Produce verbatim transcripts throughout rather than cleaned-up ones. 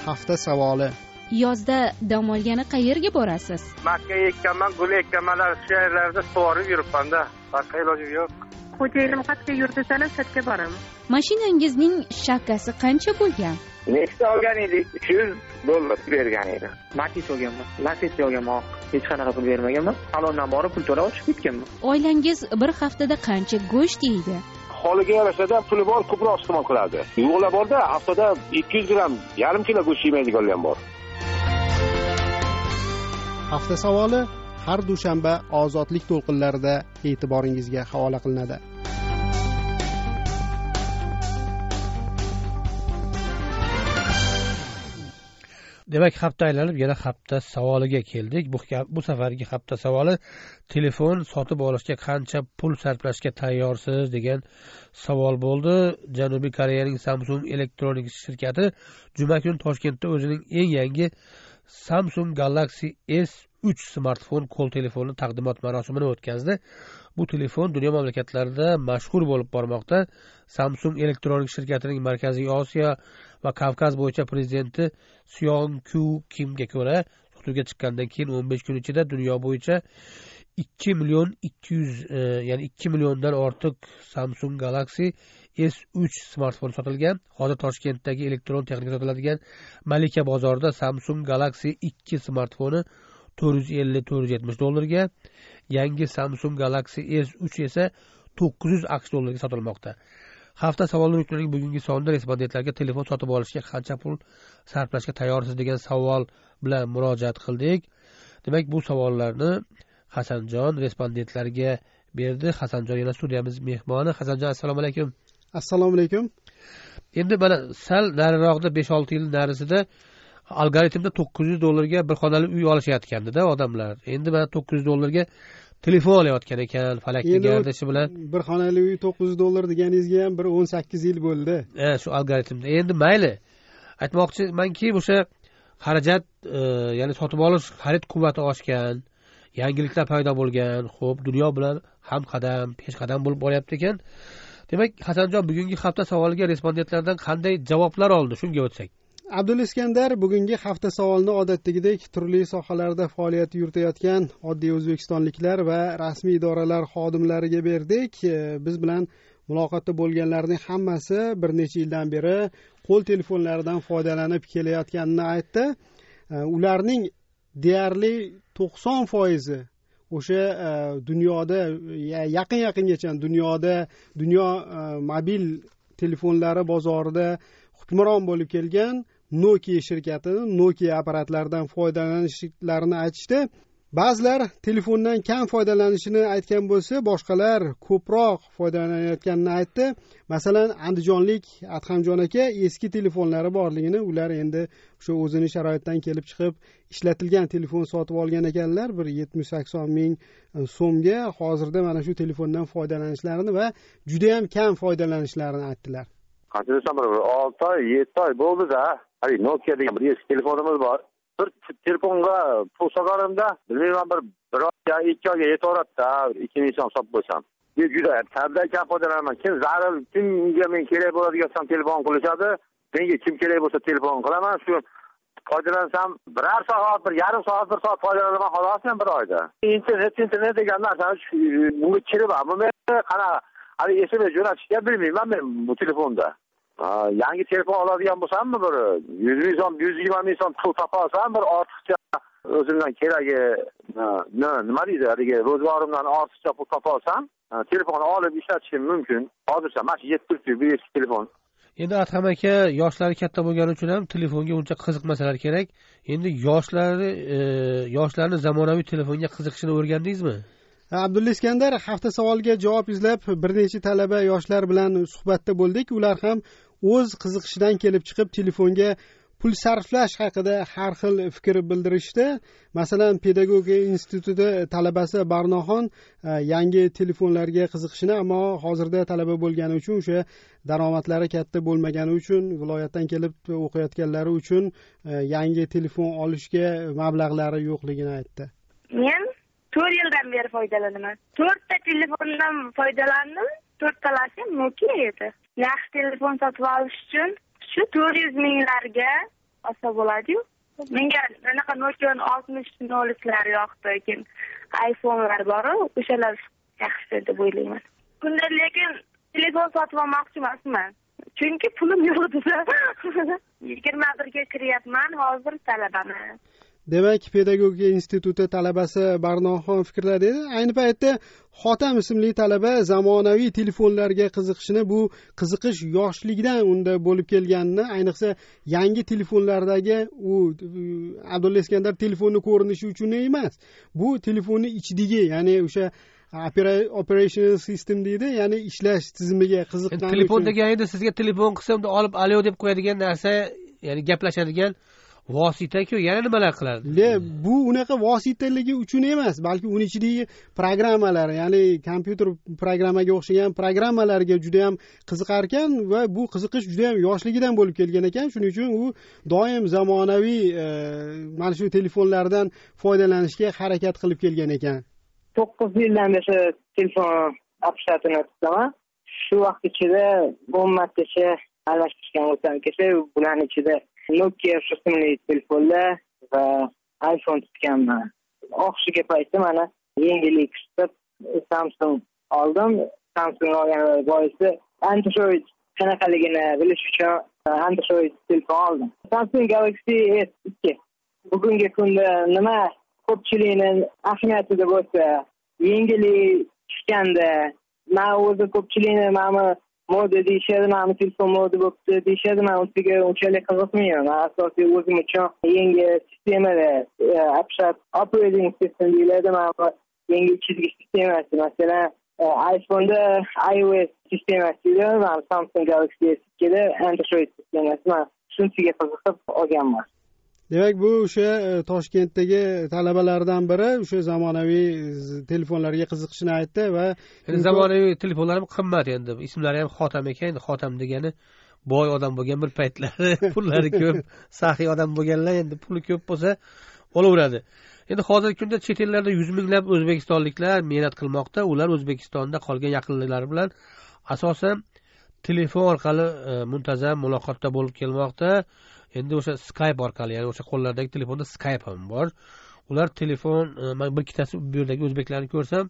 hafta savoli. Yozda dam olgani qayerga borasiz? Makka ekkanman, gul ekkanman, shu yerlarda sug'orib yuribman-da. Boshqa ilojim yo'q. Xo'jayinim qayerga yur desalar, chatga boraman. Mashinangizning shakkasi qancha bo'lgan? Nechta olgan edik? uch yuz dollar bergan edi. Matiz olganman, Lacetti olganman. Hech qanaqa pul bermaganman. Salondan borib pul to'lab chiqib ketganman. Oilangiz bir haftada qancha go'sht yeydi? Holiga yarashada puli bor, ko'proq iste'mol qiladi. Yo'qlar borda haftada ikki yuz gramm, yarim kilo go'sht yemaydiganlar ham bor. Hafta savoli har dushanba ozodlik to'lqinlarida e'tiboringizga havola qilinadi. Demak, hafta aylanib yana hafta savoliga keldik. Bu bu safargi hafta savoli telefon sotib olishga qancha pul sarflashga tayyorsiz degan savol bo'ldi. Janubiy Koreyaning Samsung Electronics shirkati juma kuni Toshkentda o'zining eng yangi Samsung Galaxy S uch smartfon qo'l telefonini taqdimot marosimini o'tkazdi. Bu telefon dunyo mamlakatlarida mashhur bo'lib bormoqda. Samsung Electronics shirkatining Markaziy Osiyo va Kavkaz bo'yicha prezidenti Syon Kyu Kimga ko'ra, sotuvga chiqqandan keyin o'n besh kun ichida dunyo bo'yicha ikki million ikki yuz ya'ni ikki milliondan ortiq Samsung Galaxy S uch smartfon sotilgan. Hozir Toshkentdagi elektron texnika sotiladigan Malika bozorida Samsung Galaxy ikki smartfoni to'rt yuz ellik to'rt yuz yetmish dollarga, yangi Samsung Galaxy S uch esa to'qqiz yuz aqsh dollarga sotilmoqda. Hafta savoli rukunining bugungi sonida respondentlarga telefon sotib olishga qancha pul sarflashga tayyorsiz degan savol bilan murojaat qildik. Demak, bu savollarni Hasanjon respondentlarga berdi. Hasanjon yana studiyamiz mehmoni. Hasanjon, assalomu alaykum. Assalomu alaykum. Endi mana sal nariroqda besh olti yil narisida algoritmda to'qqiz yuz dollarga bir xonali uy olishayotgandi-da odamlar. Endi mana to'qqiz yuz dollarga telefon olayotgan ekan, falakning gardishi bilan. Bir xonali uy to'qqiz yuz dollar deganingizga ham bir o'n sakkiz yil bo'ldi. Ha, shu algoritmda. Endi mayli. Aytmoqchimanki, o'sha xarajat, ya'ni sotib olish xarid quvvati oshgan, yangiliklar paydo bo'lgan, xo'p, dunyo bilan hamqadam, peshqadam bo'lib boryapti ekan. Demak, Hasanjon, bugungi hafta savoliga respondentlardan qanday javoblar oldi? Shunga o'tsak. Abdul Iskandar bugungi hafta savolini odatdagidek turli sohalarda faoliyat yuritayotgan oddiy o'zbekistonliklar va rasmiy idoralar xodimlariga berdik. Biz bilan muloqotda bo'lganlarning hammasi bir necha yildan beri qo'l telefonlaridan foydalanib kelayotganini aytdi. Ularning deyarli to'qson foizi o'sha dunyoda yaqin yaqingacha dunyoda dunyo mobil telefonlari bozorida hukmron bo'lib kelgan Nokia shirkatini Nokia apparatlaridan foydalanishlarini aytishdi. Ba'zilar telefondan kam foydalanishini aytgan bo'lsa, boshqalar ko'proq foydalanayotganini aytdi. Masalan, andijonlik Adhamjon aka eski telefonlari borligini, ular endi o'sha o'zini sharoitdan kelib chiqib ishlatilgan telefon sotib olgan ekanlar, bir yetmish sakson ming so'mga. Hozirda mana shu telefondan foydalanishlarini va juda ham kam foydalanishlarini aytdilar. Qancha desam, bir olti oy, yetti oy bo'ldi-da. Hali Nokia degan bir eski telefonimiz bor. Bir telefonga pul solganimda, bilmayman, bir bir oy, ikki oyga yetaveradi-da, ikki ming so'm sotib qo'ysam. Bu juda tabda kam foydalanaman. Kim zarur, kimga men kerak bo'ladigan telefon qilishadi. Menga kim kerak bo'lsa telefon qilaman. Shu foydalansam, birar soat, bir yarim soat, bir soat foydalanaman, xolos ham bir oyda. Internet, internet degan narsa bunga kirib, bu men qana hali esimga jo'natishga bilmayman men bu telefonda. Yangi telefon oladigan bo'lsam-mi, bir yuz ming so'm, yuz yigirma ming so'm pul topa olsam, bir ortiqcha o'zimdan keragi, nima deydi, haligi ro'zg'orimdan ortiqcha pul topa olsam, telefonni olib ishlatishim mumkin. Hozircha mana shu yetti bu eski telefon. Endi Adham aka yoshlari katta bo'lgani uchun ham telefonga uncha qiziqmasalar kerak. Endi yoshlari yoshlarni zamonaviy telefonga qiziqishini o'rgandingizmi? Abdulla Iskandar, hafta savoliga javob izlab bir necha talaba yoshlar bilan suhbatda bo'ldik. Ular ham o'z qiziqishidan kelib chiqib telefonga pul sarflash haqida har xil fikr bildirishdi. Masalan, pedagogika instituti talabasi Barnoxon yangi telefonlarga qiziqishini, ammo hozirda talaba bo'lgani uchun, o'sha daromadlari katta bo'lmagani uchun, viloyatdan kelib o'qiyotganlari uchun yangi telefon olishga mablag'lari yo'qligini aytdi. Men to'rt yildan beri foydalanaman. to'rtta telefondan foydalandim. to'rttalasi Nokia edi. Yaxshi telefon sotib olish uchun shu to'rt yuz minglarga olsa bo'ladi-yu. Menga anaqa Nokia oltmish nollar yoqdi, keyin iPhone'lar bor-ku, o'shalar yaxshi deb o'ylayman. Bunda lekin telefon sotib olmoqchi emasman. Chunki pulim yo'q desa. yigirma birga kiryapman, hozir talabaman. Demak, pedagogika instituti talabasi Barnoxon fikrladi. Ayni paytda Xotam ismli talaba zamonaviy telefonlarga qiziqishini, bu qiziqish yoshlikdan unda bo'lib kelganini, ayniqsa yangi telefonlardagi u Abdulla Iskandar telefonni ko'rinishi uchun emas, bu telefonni ichidagi, ya'ni o'sha operational system deydi, ya'ni ishlash tizimiga qiziqqan. Telefon degan endi sizga telefon qilsa unda olib alo deb qo'yadigan narsa, ya'ni gaplashadigan vosita-ku, yana nimalar qiladi? Le, bu unaqa vositaligi uchun emas, balki uning ichidagi programmalar, ya'ni kompyuter programmaga o'xshagan programmalarga juda ham qiziqar ekan va bu qiziqish juda ham yoshligidan bo'lib kelgan ekan. Shuning uchun u doim zamonaviy mana shu telefonlardan foydalanishga harakat qilib kelgan ekan. to'qqiz yildan beri telefon apparatini tutaman. Shu vaqt ichida o'n martacha almashtirgan o'tgan kecha, bularning ichida Nokia ismli telefonlar va iPhone tutganman. Oxirgi paytda mana yangilik chiqib Samsung oldim. Samsung olgan boisi Android qanaqaligini bilish uchun Android telefon oldim. Samsung Galaxy S ikki. Bugungi kunda nima ko'pchilikning ahamiyatida bo'lsa, yangilik chiqqanda, men o'zi ko'pchilikni mana moda deyishadi, mana telefon moda bo'libdi deyishadi, men unga unchalik qiziqmayman. Asosiy o'zim uchun yangi sistemalar, operating system deyiladi, mana yangi chizgi sistemasi, masalan iPhone'da iOS sistemasi, mana Samsung Galaxy S ikkida Android sistemasi, men shunisiga qiziqib olganman. Demak, bu o'sha Toshkentdagi talabalardan biri o'sha zamonaviy telefonlarga qiziqishini aytdi va zamonaviy telefonlar ham qimmat, endi ismlari ham Xotam ekan. Xotam degani boy odam bo'lgan bir paytlari, pullari ko'p, saxiy odam bo'lganlar, endi puli ko'p bo'lsa olaveradi. Endi hozirgi kunda chet ellarda yuz minglab o'zbekistonliklar mehnat qilmoqda. Ular O'zbekistonda qolgan yaqinliklari bilan asosan telefon orqali muntazam muloqotda bo'lib kelmoqda. Endi o'sha Skype orqali, ya'ni o'sha qo'llardagi telefonda Skype ham bor. Ular telefon, men bir ikkitasi bu yerdagi o'zbeklarni ko'rsam,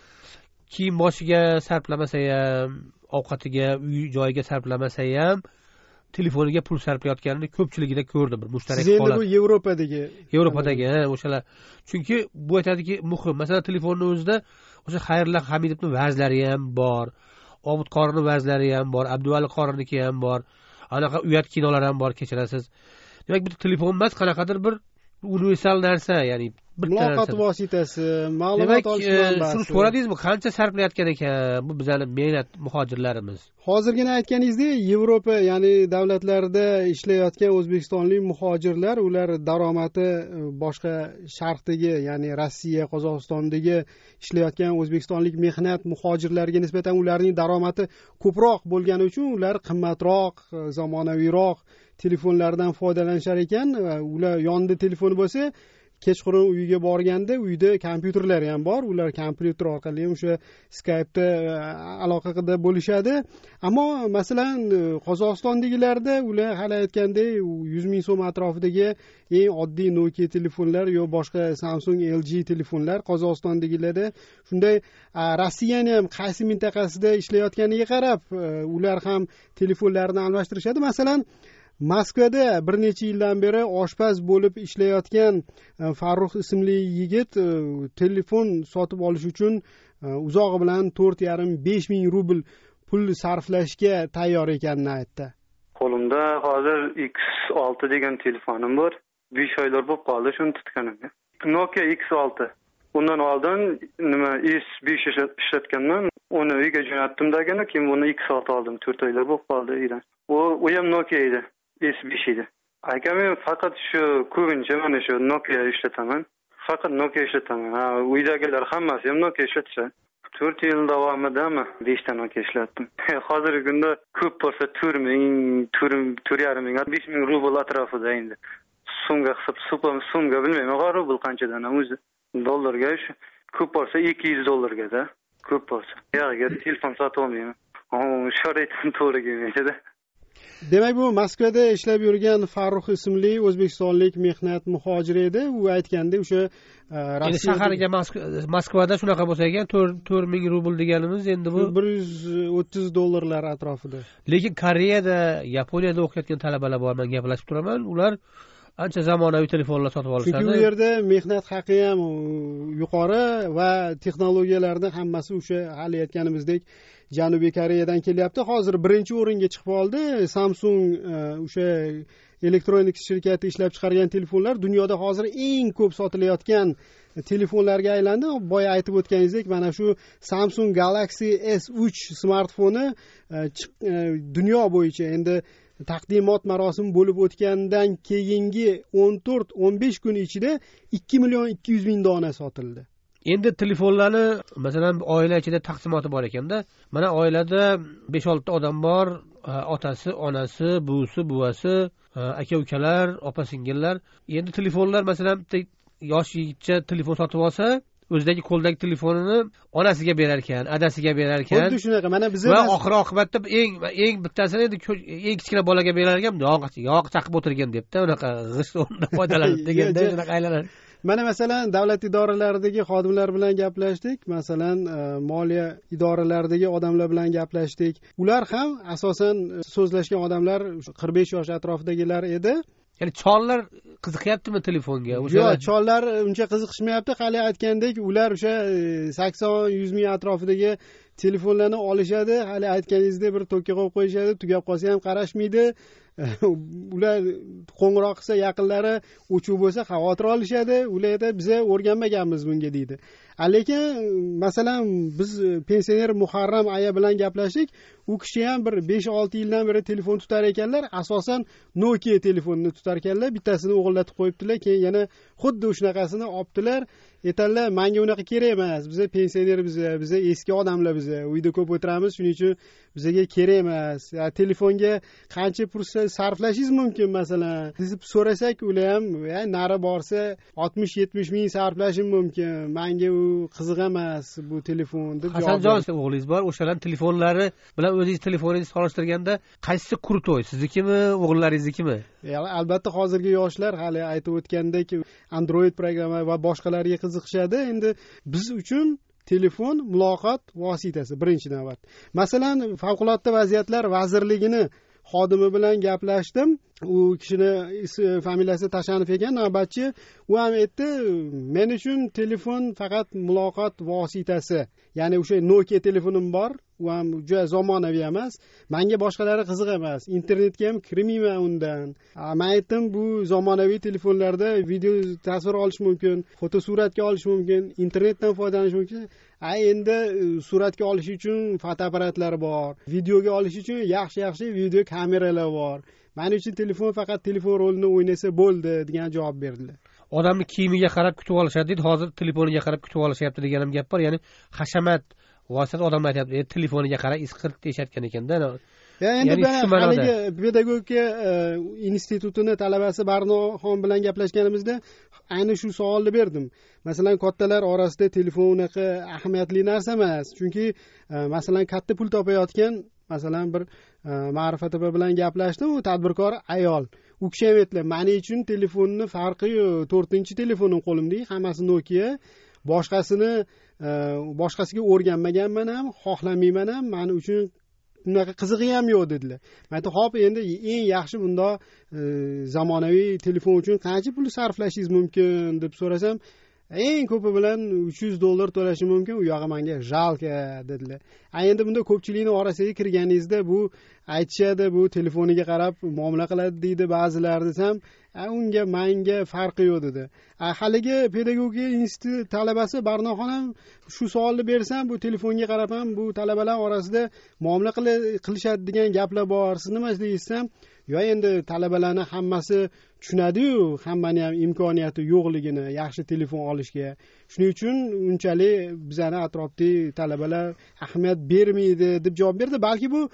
kiyim boshiga sarflamasa ham, ovqatiga, uy joyiga sarflamasa ham telefoniga pul sarflayotganini ko'pchiligida ko'rdim. Bir mushtarak holat. Siz endi bu Yevropadagi, Yevropadagi, o'shalar. Chunki bu aytadiki, muhim. Masalan, telefonning o'zida o'sha Xayrullo Hamidovning vazlari ham bor, Obid Qorining vazlari ham bor, Abduvali Qoriniki ham bor. Anaqa uyat kinolar ham bor, kechirasiz. Demak, bu telefon emas, qanaqadir bir universal narsa, ya'ni bir muloqot vositasi, ma'lumot olish manbasi. Shuni so'radingizmi, qancha sarflayotgan ekan bu bizning mehnat muhojirlarimiz? Hozirgina aytganingizdek, Yevropa, ya'ni davlatlarda ishlayotgan o'zbekistonlik muhojirlar, ular daromadi boshqa sharqdagi, ya'ni Rossiya, Qozog'istondagi ishlayotgan o'zbekistonlik mehnat muhojirlariga nisbatan ularning daromadi ko'proq bo'lgani uchun ular qimmatroq, zamonaviyroq telefonlardan foydalanishar ekan. Ular yonida telefoni bo'lsa, kechqurun uyiga borganda uyda kompyuterlar ham bor, ular kompyuter orqali ham o'sha Skype'da aloqada bo'lishadi. Ammo masalan Qozog'istondagilarda ular hali aytgandek yuz ming so'm atrofidagi eng oddiy Nokia telefonlar yo boshqa Samsung, L G telefonlar, Qozog'istondagilarda shunday Rossiyani ham qaysi mintaqasida ishlayotganiga qarab ular ham telefonlarini almashtirishadi. Masalan, Moskvada bir necha yildan beri oshpaz bo'lib ishlayotgan Farruh ismli yigit telefon sotib olish uchun uzog'i bilan to'rt yarim besh ming rubl pul sarflashga tayyor ekanini aytdi. Qo'limda hozir X olti degan telefonim bor. besh oylar bo'lib qoldi shuni tutganimga. Nokia X olti. Undan oldin nima S besh ishlatganman. Uni uyga jo'natdim degani, keyin buni X olti oldim. to'rt oylar bo'lib qoldi uydan. U u ham Nokia edi. S besh edi. Aka, men faqat shu ko'pincha mana shu Nokia ishlataman. Faqat Nokia ishlataman. Ha, uydagilar hammasi ham Nokia ishlatsa. to'rt yil davomidami besh ta Nokia ishlatdim. Hozirgi kunda ko'p bo'lsa to'rt ming, to'rt yarim ming, besh ming rubl atrofida endi. So'mga hisob, super so'mga bilmayman, rubl qanchadan o'zi. Dollarga shu ko'p bo'lsa ikki yuz dollarga-da. Ko'p bo'lsa. Yog'iga telefon sotib olmayman. O, sharoitim to'g'ri kelmaydi-da. demak bu Moskvada ishlab yurgan Farruh ismli o'zbekistonlik mehnat muhojiri edi. U aytganda o'sha endi shaharga Moskvada shunaqa bo'lsa ekan to'rt ming rubl deganimiz endi bu bir yuz o'ttiz dollarlar atrofida. Lekin Koreyada, Yaponiyada o'qiyotgan talabalar bor, men gaplashib turaman. Ular ancha zamonaviy telefonlar sotib olishadi. Chunki u yerda mehnat haqi ham yuqori va texnologiyalarning hammasi o'sha hali aytganimizdek Janubiy Koreyadan kelyapti. Hozir birinchi o'ringa chiqib oldi. Samsung o'sha elektronik shirkati ishlab chiqargan telefonlar dunyoda hozir eng ko'p sotilayotgan telefonlarga aylandi. Boya aytib o'tganingizdek, mana shu Samsung Galaxy S uch smartfoni dunyo bo'yicha endi taqdimot marosimi bo'lib o'tgandan keyingi o'n to'rt o'n besh kun ichida ikki million ikki yuz ming dona sotildi. Endi telefonlarni masalan oila ichida taqsimoti bor ekanda, mana oilada besh olti odam bor, otasi, onasi, buvisi, buvasi, aka ukalar, opa singillar. Endi telefonlar masalan yosh yigitcha telefon sotib olsa, o'zidagi qo'ldagi telefonini onasiga berar ekan, adasiga berar ekan. Xuddi shunaqa. Mana biz va oxir oqibatda eng eng bittasini endi eng kichkina bolaga berar ekan, yog' yog' chaqib o'tirgan debdi, unaqa g'isht o'rnidan foydalanib deganda shunaqa aylanadi. Mana masalan davlat idoralaridagi xodimlar bilan gaplashdik, masalan moliya idoralaridagi odamlar bilan gaplashdik. Ular ham asosan so'zlashgan odamlar qirq besh yosh atrofidagilar edi. Ya'ni chollar qiziqyaptimi telefonga? Yo'q, chollar uncha qiziqishmayapti. Hali aytgandek, ular o'sha sakson yuz ming atrofidagi telefonlarni olishadi. Hali aytganingizdek bir tokka qo'yib qo'yishadi, tugab qolsa ham qarashmaydi. Ular qo'ng'iroq qilsa yaqinlari o'chuv bo'lsa xavotir olishadi. Ular aytadi, biz o'rganmaganmiz bunga deydi. Lekin masalan biz pensioner Muharram aya bilan gaplashdik. U kishi ham bir besh olti yildan beri telefon tutar ekanlar. Asosan Nokia telefonini tutar ekanlar. Bittasini o'g'irlatib qo'yibdilar, keyin yana xuddi shunaqasini olibdilar. Aytadilar, menga unaqa kerak emas. Biz pensioner, biz biz eski odamlar, biz uyda ko'p o'tiramiz, shuning uchun bizga kerak emas. Telefonga qancha pul sarflashingiz mumkin masalan deb so'rasak, ular ham nari borsa oltmish yetmish ming sarflashim mumkin. Menga u qiziq emas bu telefon deb javob berdi. Hasanjon o'g'lingiz bor, o'shalar telefonlari bilan o'zingiz telefoningizni solishtirganda qaysi kurtoy, siznikimi, o'g'illaringiznikimi? Albatta hozirgi yoshlar hali aytib o'tgandek Android programma va boshqalarga qiziqishadi. Endi biz uchun telefon muloqot vositasi birinchi navbat. Masalan, favqulodda vaziyatlar vazirligini xodimi bilan gaplashdim. U kishini familiyasi Tashanov ekan, navbatchi. U ham aytdi, men uchun telefon faqat muloqot vositasi. Ya'ni o'sha Nokia telefonim bor, u ham juda zamonaviy emas. Menga boshqalari qiziq emas. Internetga ham kirmayman undan. Men aytdim, bu zamonaviy telefonlarda video tasvir olish mumkin, fotosuratga olish mumkin, internetdan foydalanish mumkin. Ay endi suratga olish uchun fotoapparatlar bor, videoga olish uchun yaxshi-yaxshi video kameralar bor. Men uchun telefon faqat telefon rolini o'ynasa bo'ldi degan javob berdilar. Odamni kiyimiga qarab kutib olishadi deydi, hozir telefoniga qarab kutib olishyapti degan ham gap bor. Ya'ni hashamat vosita odamlar aytayapti, telefoniga qarab isqirt deyishayotgan ekanda. Endi men haligi pedagogika institutini talabasi Barnoxon bilan gaplashganimizda ayni shu savolni berdim. Masalan, kattalar orasida telefon unaqa ahamiyatli narsa emas. Chunki masalan katta pul topayotgan, masalan bir Ma'rifat opa bilan gaplashdim, u tadbirkor ayol. U kishi ham aytdilar, "Men uchun telefonni farqi yo'q, to'rtinchi telefonim qo'limda, hammasi Nokia, boshqasini boshqasiga o'rganmaganman ham, xohlamayman ham, men uchun unaqa qizig'i ham yo'q" dedilar. Men aytdim, "Xo'p, endi eng yaxshi bunda zamonaviy telefon uchun qancha pul sarflashingiz mumkin?" deb so'rasam, eng ko'pi bilan uch yuz dollar to'lashim mumkin, u yog'i menga jalka dedilar. Endi bunda ko'pchilikning orasiga kirganingizda bu aytishadi, bu telefoniga qarab muomala qiladi deydi ba'zilar desam, unga menga farqi yo'q dedi. Haligi pedagogika instituti talabasi Barnoxon ham shu savolni bersam, bu telefonga qarab ham bu talabalar orasida muomala qilishadi degan gaplar bor. Siz nima deysizsam, yo endi talabalarni hammasi tushunadi-yu, hammani ham imkoniyati yo'qligini yaxshi telefon olishga. Shuning uchun unchalik bizani atrofdagi talabalar ahamiyat bermaydi deb javob berdi. Balki bu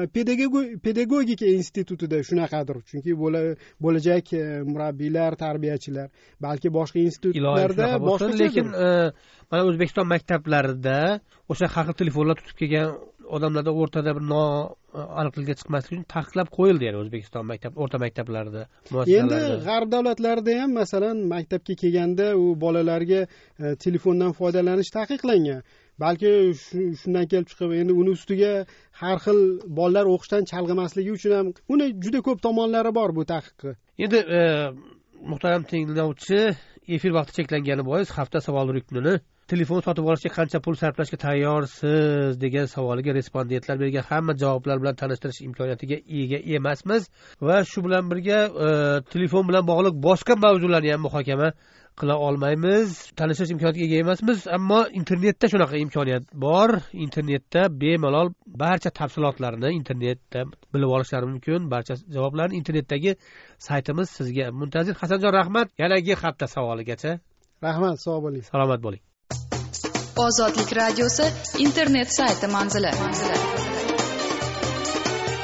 pedagogika institutida shunaqadir. Chunki bo'lajak murabbiylar, tarbiyachilar, balki boshqa institutlarda boshqa, lekin mana O'zbekiston maktablarida o'sha xalq telefonlar tutib kelgan odamlarda o'rtada bir aniqlikka chiqmaslik uchun taqiqlab qo'yildi ya'ni O'zbekiston maktab o'rta maktablarida endi g'arb davlatlarida ham masalan maktabga kelganda u bolalarga telefondan foydalanish taqiqlangan balki shundan kelib chiqib endi uni ustiga har xil bolalar o'qishdan chalg'imasligi uchun ham uni juda ko'p tomonlari bor bu taqiqni. Endi muhtaram tinglovchi, efir vaqti cheklangani bois hafta savol ruknini telefon sotib olishga qancha pul sarflashga tayyorsiz degan savoliga respondentlar bergan hamma javoblar bilan tanishtirish imkoniyatiga ega emasmiz va shu bilan birga telefon bilan bog'liq boshqa mavzularni ham muhokama qila olmaymiz, tanishish imkoniyatiga ega emasmiz, ammo internetda shunaqa imkoniyat bor. Internetda bemalol barcha tafsilotlarni internetda bilib olishlari mumkin. Barcha javoblarni internetdagi saytimiz sizga muntazir. Hasanjon, rahmat. Yanagi hafta savoligacha. Rahmat, sog' bo'ling. Salomat bo'ling. Ozodlik radiosi internet sayti manzili.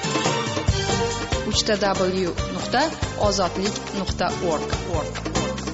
w w w nuqta ozodlik nuqta org